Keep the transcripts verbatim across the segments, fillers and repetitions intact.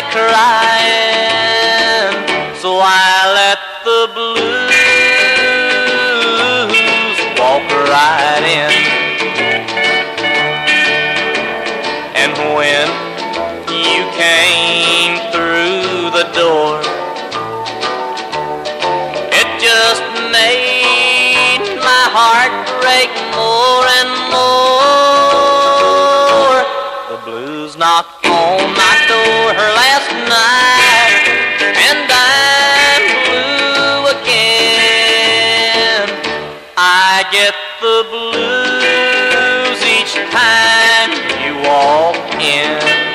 like crying, so I let the blues walk right in. And when you came through the door, it just made my heart break more and more. The blues knocked on my door last night, and I'm blue again. I get the blues each time you walk in.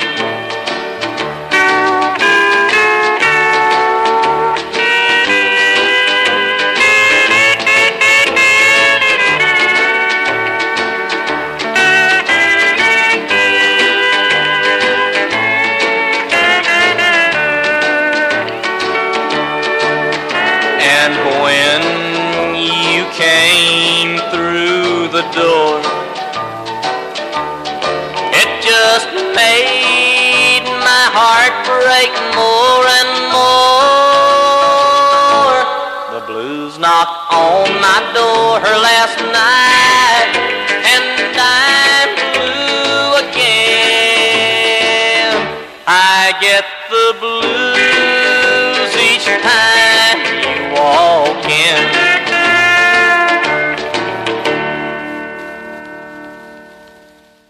And when you came through the door, it just made my heart break more and more. The blues knocked on my door last night, and I'm blue again. I get the blues each time